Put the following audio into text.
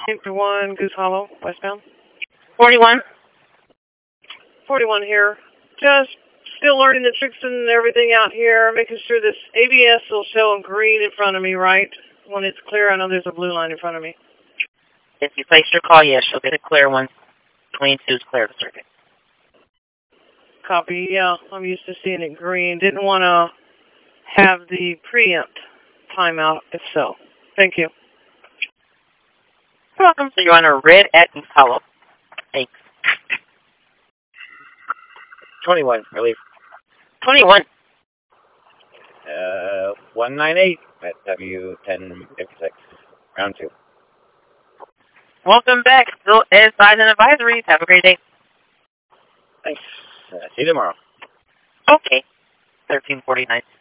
1 Goose Hollow, westbound. 41. 41 here. Just still learning the tricks and everything out here, making sure this ABS will show green in front of me, right? When it's clear, I know there's a blue line in front of me. If you placed your call, yes, you'll get a clear one. 22 is clear to circuit. Copy, yeah. I'm used to seeing it green. Didn't want to have the preempt timeout, if so. Thank you. You're welcome. So you're on a red at Goose Hollow. Thanks. 21, relief. 21. 198 at W1056, round 2. Welcome back. Still advise and advisories. Have a great day. Thanks. See you tomorrow. Okay. 1349.